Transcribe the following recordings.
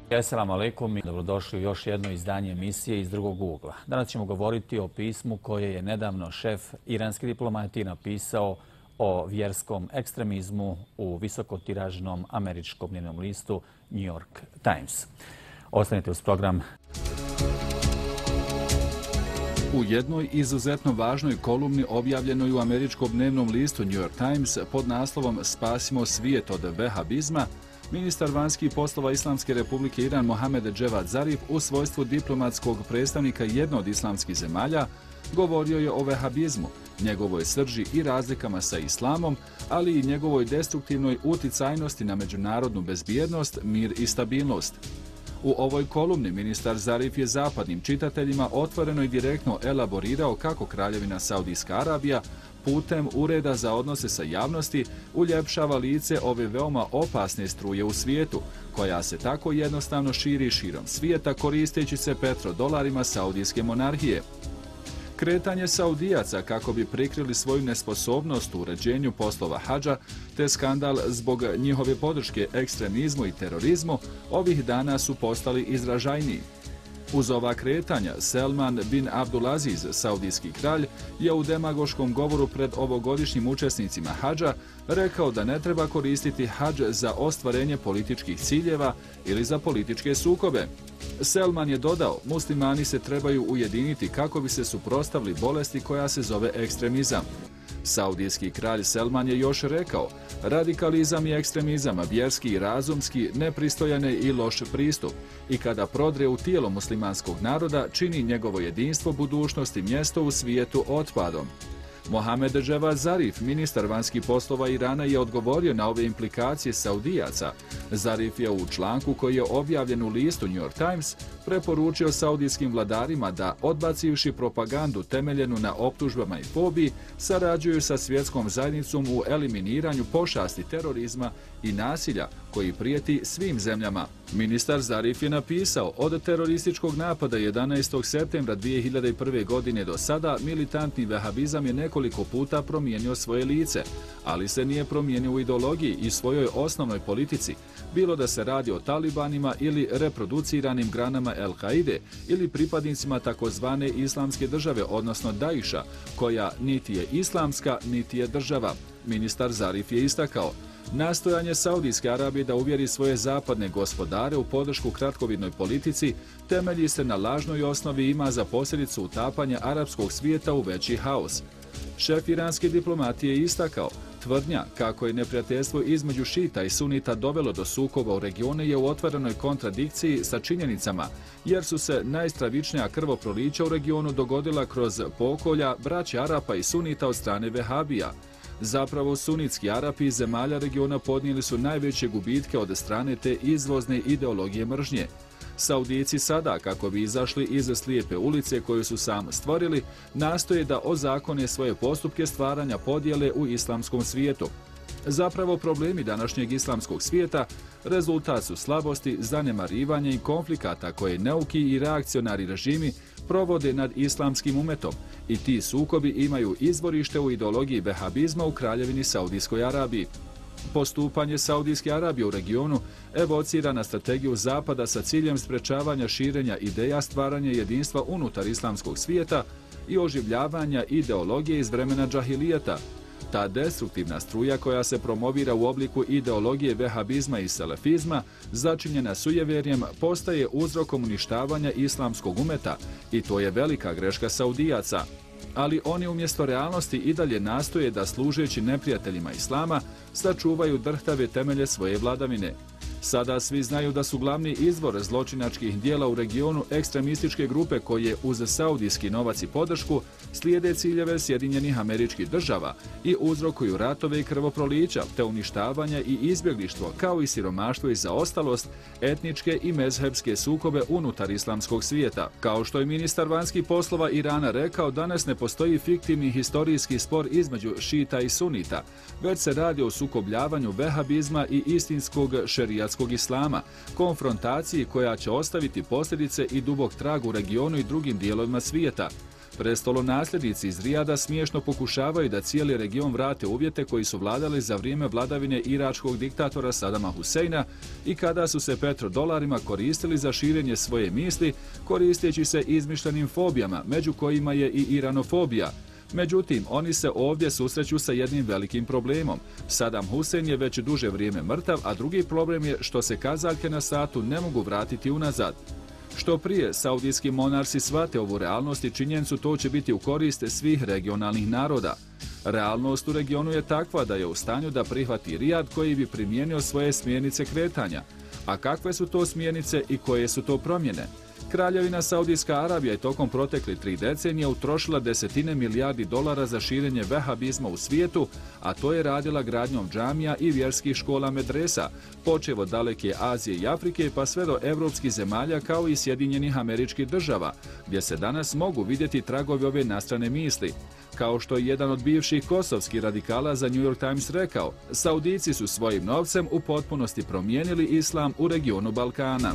Assalamu alaikum i dobrodošli u još jedno izdanje emisije iz drugog ugla. Danas ćemo govoriti o pismu koje je nedavno šef iranske diplomatije napisao o vjerskom ekstremizmu u visokotiražnom američkom dnevnom listu New York Times. Ostanite uz program. U jednoj izuzetno važnoj kolumni objavljenoj u američkom dnevnom listu New York Times pod naslovom Spasimo svijet od vehabizma, ministar vanjskih poslova Islamske republike Iran Mohamed Javad Zarif u svojstvu diplomatskog predstavnika jedne od islamskih zemalja govorio je o vehabizmu, njegovoj srži i razlikama sa islamom, ali i njegovoj destruktivnoj uticajnosti na međunarodnu bezbjednost, mir i stabilnost. U ovoj kolumni ministar Zarif je zapadnim čitateljima otvoreno i direktno elaborirao kako Kraljevina Saudijska Arabija putem Ureda za odnose sa javnosti uljepšava lice ove veoma opasne struje u svijetu, koja se tako jednostavno širi širom svijeta koristeći se petrodolarima saudijske monarhije. Kretanje Saudijaca kako bi prikrili svoju nesposobnost u uređenju poslova hadža, te skandal zbog njihove podrške ekstremizmu i terorizmu, ovih dana su postali izražajniji. Uz ova kretanja, Selman bin Abdulaziz, saudijski kralj, je u demagoškom govoru pred ovogodišnjim učesnicima hadža rekao da ne treba koristiti hadž za ostvarenje političkih ciljeva ili za političke sukobe. Selman je dodao, muslimani se trebaju ujediniti kako bi se suprotstavili bolesti koja se zove ekstremizam. Saudijski kralj Selman je još rekao, radikalizam i ekstremizam, vjerski i razumski, nepristojane i loš pristup i kada prodre u tijelo muslimanskog naroda čini njegovo jedinstvo, budućnost i mjesto u svijetu otpadom. Mohamed Javad Zarif, ministar vanjskih poslova Irana, je odgovorio na ove implikacije Saudijaca. Zarif je u članku koji je objavljen u listu New York Times preporučio saudijskim vladarima da, odbacivši propagandu temeljenu na optužbama i fobiji, sarađuju sa svjetskom zajednicom u eliminiranju pošasti terorizma i nasilja koji prijeti svim zemljama. Ministar Zarif je napisao, od terorističkog napada 11. septembra 2001. godine do sada, militantni vehabizam je nekoliko puta promijenio svoje lice, ali se nije promijenio u ideologiji i svojoj osnovnoj politici, bilo da se radi o talibanima ili reproduciranim granama El-Kaide ili pripadnicima takozvane islamske države, odnosno Daiša, koja niti je islamska, niti je država. Ministar Zarif je istakao, nastojanje Saudijske Arabije da uvjeri svoje zapadne gospodare u podršku kratkovidnoj politici temelji se na lažnoj osnovi i ima za posljedicu utapanje arapskog svijeta u veći haos. Šef iranske diplomatije je istakao, tvrdnja kako je neprijateljstvo između šita i sunita dovelo do sukoba u regionu je u otvorenoj kontradikciji sa činjenicama, jer su se najstravičnija krvoprolića u regionu dogodila kroz pokolja braće Arapa i sunita od strane vehabija. Zapravo, sunitski Arapi iz zemalja regiona podnijeli su najveće gubitke od strane te izvozne ideologije mržnje. Saudijici sada, kako bi izašli iz slijepe ulice koju su sami stvorili, nastoje da ozakone svoje postupke stvaranja podjele u islamskom svijetu. Zapravo, problemi današnjeg islamskog svijeta rezultat su slabosti, zanemarivanja i konflikata koje neuki i reakcionari režimi provode nad islamskim umetom i ti sukobi imaju izvorište u ideologiji vehabizma u Kraljevini Saudijskoj Arabiji. Postupanje Saudijske Arabije u regionu evocira na strategiju Zapada sa ciljem sprečavanja širenja ideja, stvaranja jedinstva unutar islamskog svijeta i oživljavanja ideologije iz vremena džahilijeta. Ta destruktivna struja koja se promovira u obliku ideologije vehabizma i salafizma, začinjena sujevjerjem, postaje uzrokom uništavanja islamskog umeta i to je velika greška Saudijaca. Ali oni umjesto realnosti i dalje nastoje da, služeći neprijateljima islama, sačuvaju drhtave temelje svoje vladavine. Sada svi znaju da su glavni izvor zločinačkih dijela u regionu ekstremističke grupe koje uz saudijski novac i podršku slijede ciljeve Sjedinjenih Američkih Država i uzrokuju ratove i krvoprolića, te uništavanja i izbjeglištvo, kao i siromaštvo i zaostalost, etničke i mezhebske sukobe unutar islamskog svijeta. Kao što je ministar vanjskih poslova Irana rekao, danas ne postoji fiktivni historijski spor između šita i sunita, već se radi o sukobljavanju vehabizma i istinskog šerijatskog islama, konfrontaciji koja će ostaviti posljedice i dubok trag u regionu i drugim dijelovima svijeta. Prestolonasljednici iz Rijada smiješno pokušavaju da cijeli region vrate uvjete koji su vladali za vrijeme vladavine iračkog diktatora Sadama Huseina i kada su se petrodolarima koristili za širenje svoje misli, koristeći se izmišljenim fobijama, među kojima je i iranofobija. Međutim, oni se ovdje susreću sa jednim velikim problemom. Saddam Hussein je već duže vrijeme mrtav, a drugi problem je što se kazaljke na satu ne mogu vratiti unazad. Što prije saudijski monarsi shvate ovu realnost i činjenicu, to će biti u korist svih regionalnih naroda. Realnost u regionu je takva da je u stanju da prihvati Rijad koji bi primijenio svoje smjernice kretanja. A kakve su to smjernice i koje su to promjene? Kraljevina Saudijska Arabija je tokom proteklih 3 decenije utrošila desetine milijardi dolara za širenje vehabizma u svijetu, a to je radila gradnjom džamija i vjerskih škola medresa, počev od daleke Azije i Afrike pa sve do evropskih zemalja kao i Sjedinjenih Američkih Država, gdje se danas mogu vidjeti tragovi ove nastrane misli. Kao što je jedan od bivših kosovskih radikala za New York Times rekao, Saudijci su svojim novcem u potpunosti promijenili islam u regionu Balkana.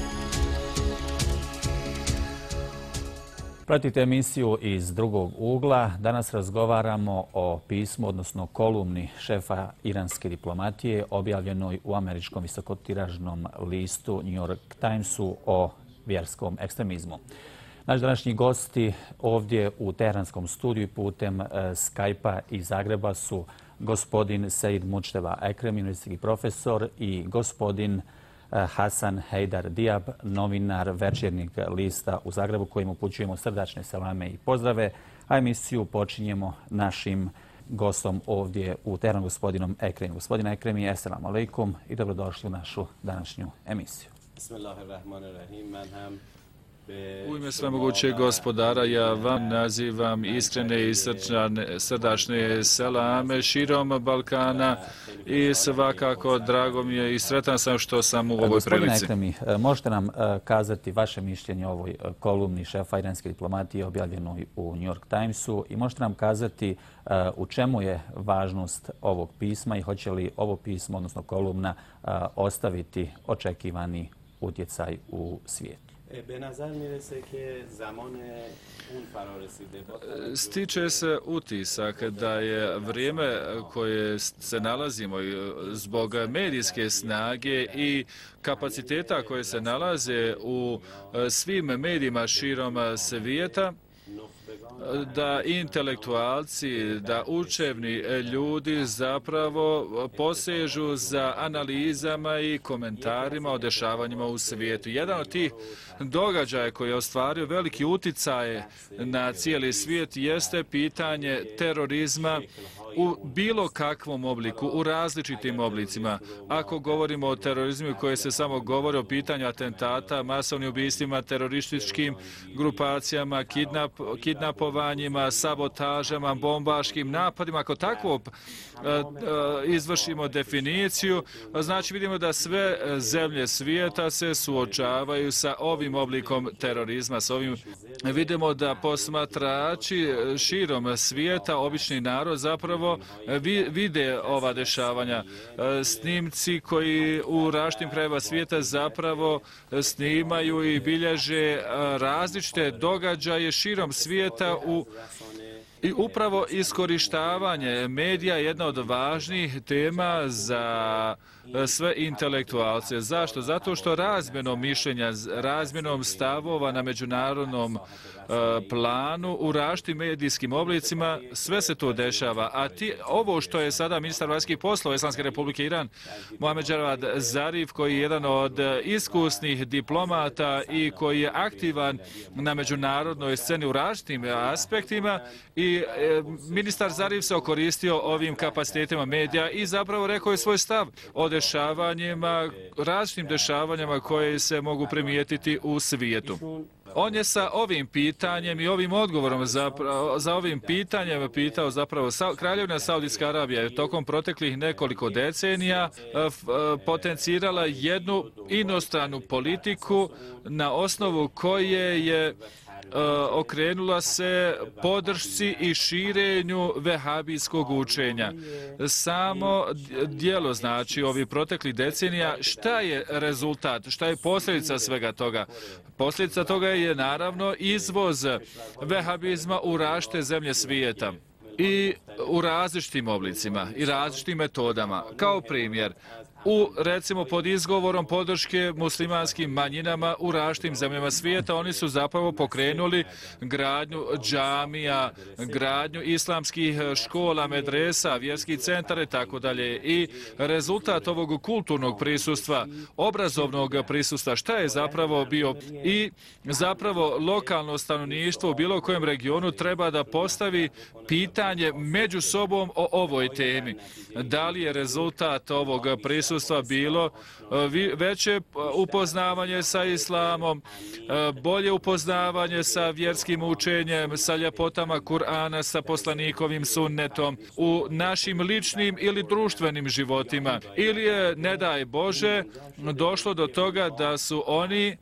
Pratite emisiju iz drugog ugla. Danas razgovaramo o pismu, odnosno kolumni šefa iranske diplomatije objavljenoj u američkom visokotiražnom listu New York Timesu o vjerskom ekstremizmu. Naš današnji gosti ovdje u teheranskom studiju putem Skype-a iz Zagreba su gospodin Seid Mučteva Ekrem, univerzitetski profesor, i gospodin Hasan Hejdar Diab, novinar Večernjeg lista u Zagrebu, kojim upućujemo srdačne selame i pozdrave. A emisiju počinjemo našim gostom ovdje u Teheranu, gospodinom Ekrem. Gospodine Ekremi, assalamu alaikum i dobrodošli u našu današnju emisiju. U ime svemogućeg gospodara ja vam nazivam iskrene i srdačne selame širom Balkana i svakako drago mi je i sretan sam što sam u ovoj prilici. Gospodine Ekremi, možete nam kazati vaše mišljenje o ovoj kolumni šefa iranske diplomatije objavljenoj u New York Timesu i možete nam kazati u čemu je važnost ovog pisma i hoće li ovo pismo, odnosno kolumna, ostaviti očekivani utjecaj u svijetu? Stiče se utisak da je vrijeme koje se nalazimo zbog medijske snage i kapaciteta koje se nalaze u svim medijima širom svijeta, da intelektualci, da učevni ljudi zapravo posežu za analizama i komentarima o dešavanjima u svijetu. Jedan od tih događaja koji je ostvario veliki uticaj na cijeli svijet jeste pitanje terorizma u bilo kakvom obliku, u različitim oblicima. Ako govorimo o terorizmu koje se samo govori o pitanju atentata, masovnim ubistvima, terorističkim grupacijama, kidnapovanjima, sabotažama, bombaškim napadima, ako tako izvršimo definiciju, znači vidimo da sve zemlje svijeta se suočavaju sa ovim oblikom terorizma. Vidimo da posmatrači širom svijeta, obični narod zapravo vide ova dešavanja. Snimci koji u različitim krajevima svijeta zapravo snimaju i bilježe različite događaje širom svijeta i upravo iskorištavanje medija je jedna od važnijih tema za sve intelektualce. Zašto? Zato što razmjenom mišljenja, razmjenom stavova na međunarodnom planu u različitim medijskim oblicima sve se to dešava. A ovo što je sada ministar vanjskih poslova Islamske republike Iran, Mohamed Javad Zarif, koji je jedan od iskusnih diplomata i koji je aktivan na međunarodnoj sceni u različitim aspektima, i ministar Zarif se okoristio ovim kapacitetima medija i zapravo rekao je svoj stav o dešavanjima, različitim dešavanjima koje se mogu primijetiti u svijetu. On je sa ovim pitanjem i ovim odgovorom za ovim pitanjem pitao zapravo Kraljevina Saudijska Arabija je tokom proteklih nekoliko decenija potencirala jednu inostranu politiku na osnovu koje je okrenula se podršci i širenju vehabijskog učenja. Samo djelo, znači, ovih proteklih decenija, šta je rezultat, šta je posljedica svega toga? Posljedica toga je naravno izvoz vehabizma u različite zemlje svijeta i u različitim oblicima i različitim metodama. Kao primjer, recimo pod izgovorom podrške muslimanskim manjinama u različitim zemljama svijeta, oni su zapravo pokrenuli gradnju džamija, gradnju islamskih škola, medresa, vjerskih centara i tako dalje. I rezultat ovog kulturnog prisustva, obrazovnog prisustva, šta je zapravo bio? I zapravo lokalno stanovništvo u bilo kojem regionu treba da postavi pitanje među sobom o ovoj temi. Da li je rezultat ovog prisustva bilo veće upoznavanje sa islamom, bolje upoznavanje sa vjerskim učenjem, sa ljepotama Kur'ana, sa poslanikovim sunnetom u našim ličnim ili društvenim životima. Ili je, ne daj Bože, došlo do toga da su oni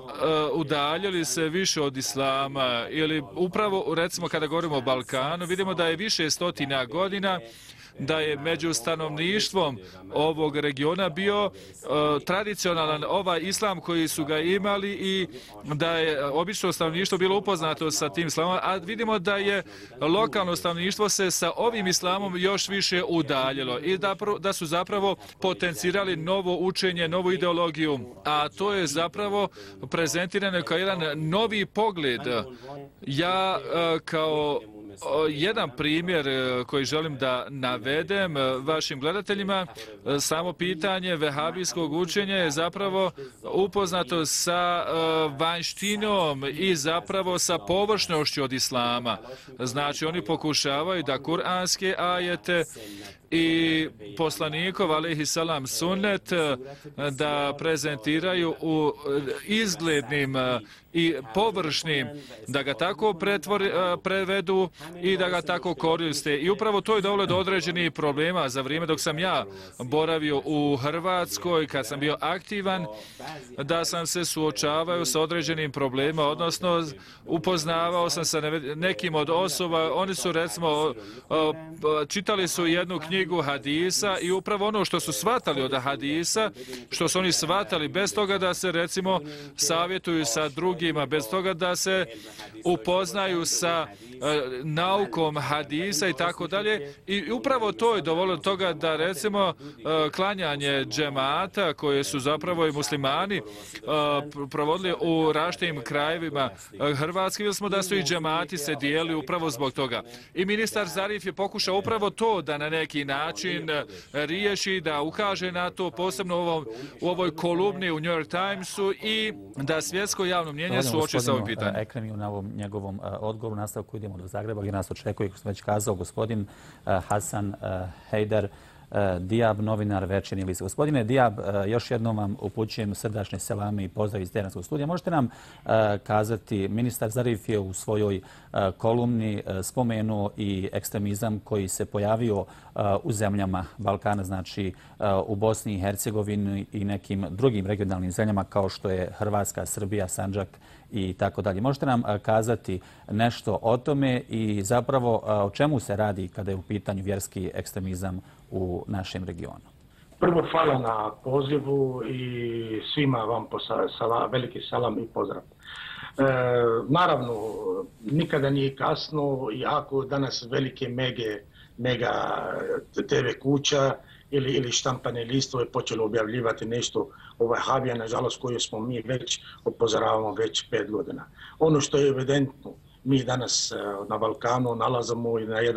udaljili se više od islama ili upravo, recimo kada govorimo o Balkanu, vidimo da je više stotina godina da je među stanovništvom ovog regiona bio tradicionalan ovaj islam koji su ga imali i da je obično stanovništvo bilo upoznato sa tim islamom, a vidimo da je lokalno stanovništvo se sa ovim islamom još više udaljilo i da su zapravo potencirali novo učenje, novu ideologiju, a to je zapravo prezentirano kao jedan novi pogled. Ja kao jedan primjer koji želim da navedem vašim gledateljima, samo pitanje vehabijskog učenja je zapravo upoznato sa vanjštinom i zapravo sa površnošću od islama. Znači oni pokušavaju da kuranske ajete i poslanikov alejhiselam sunnet da prezentiraju u izglednim i površnim, da ga tako prevedu i da ga tako koriste. I upravo to je dovelo do određenih problema za vrijeme dok sam ja boravio u Hrvatskoj, kad sam bio aktivan, da sam se suočavao sa određenim problemima, odnosno upoznavao sam sa nekim od osoba, oni su recimo čitali su jednu knjigu hadisa i upravo ono što su shvatali od hadisa, što su oni shvatali bez toga da se recimo savjetuju sa drugima, bez toga da se upoznaju sa naukom hadisa i tako dalje. I upravo to je dovoljno do toga da recimo klanjanje džemata koje su zapravo i muslimani provodili u različitim krajevima Hrvatske, vidjeli smo da su i džemati se dijeli upravo zbog toga. I ministar Zarif je pokušao upravo to da na neki način riješi, da ukaže na to, posebno u ovoj kolumni u New York Timesu i da svjetsko javno mnjenje suoči sa ovim pitanjem. Ekremiju na ovom njegovom odgovoru, nastavku idemo do Zagreba gdje nas očekuje, kako sam već kazao, gospodin Hasan Hejder Dijab, novinar Večernji list. Gospodine Dijab, još jednom vam upućujem srdačne selame i pozdrav iz Teheranskog studija. Možete nam kazati, ministar Zarif je u svojoj kolumni spomenuo i ekstremizam koji se pojavio u zemljama Balkana, znači u Bosni i Hercegovini i nekim drugim regionalnim zemljama kao što je Hrvatska, Srbija, Sandžak i tako dalje. Možete nam kazati nešto o tome i zapravo o čemu se radi kada je u pitanju vjerski ekstremizam u našem regionu? Prvo, hvala na pozivu i svima vam veliki salam i pozdrav. Naravno, nikada nije kasno, iako danas velike mega TV kuća ili štampane listove počelo objavljivati nešto o Vahabija, nažalost koju smo mi već upozoravamo već 5 godina. Ono što je evidentno, mi danas na Balkanu nalazimo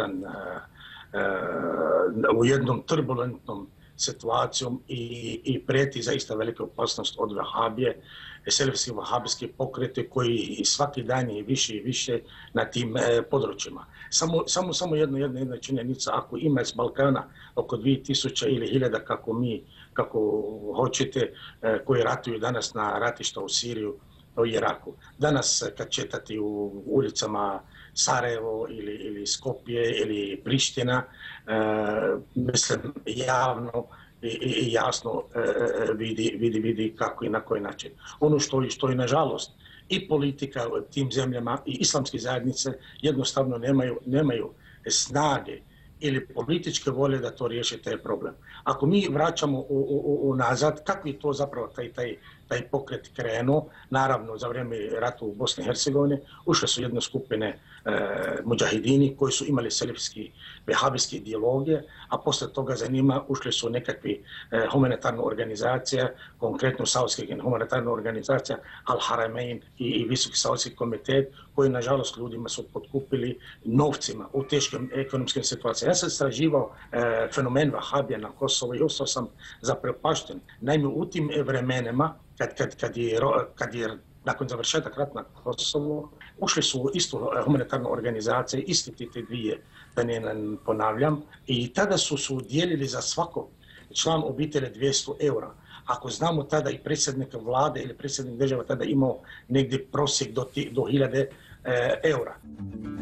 u jednom turbulentnom situacijom i prijeti zaista velika opasnost od Vahabije, selefski vahabijski pokrete koji svaki dan je više i više na tim područjima. Samo jedna činjenica, ako ima iz Balkana oko 2000 ili 1000 kako hoćete, koji ratuju danas na ratišta u Siriju, u Iraku. Danas kad četati u ulicama Sarajevo ili Skopje ili Priština, mislim javno i jasno vidi kako i na koji način. Ono što je nažalost i politika u tim zemljama i islamske zajednice jednostavno nemaju snage ili političke volje da to riješi taj problem. Ako mi vraćamo unazad, kako je to zapravo taj pokret krenuo, naravno za vrijeme rata u Bosni i Hercegovini, ušle su jedne skupine muđahidini koji su imali selefski, vehabijske ideologije, a posle toga za njima ušle su nekakvi humanitarne organizacije, konkretno saudska humanitarna organizacija Al-Haramein i Visoki saudski komitet, koji nažalost ljudima su potkupili novcima u teškim ekonomskim situacijama. Ja sam istraživao fenomen Vahabija na Kosovo i ostao sam zaprepašten. Naime, u tim vremenima, kad je nakon završetak rata na Kosovo, ušli su u istu humanitarnu organizaciju, isti te dvije, da ne ponavljam, i tada su dijelili za svakog član obitelji 200 eura. Ako znamo tada i predsjednik vlade ili predsjednik država tada imao negdje prosjek do 1000 eura.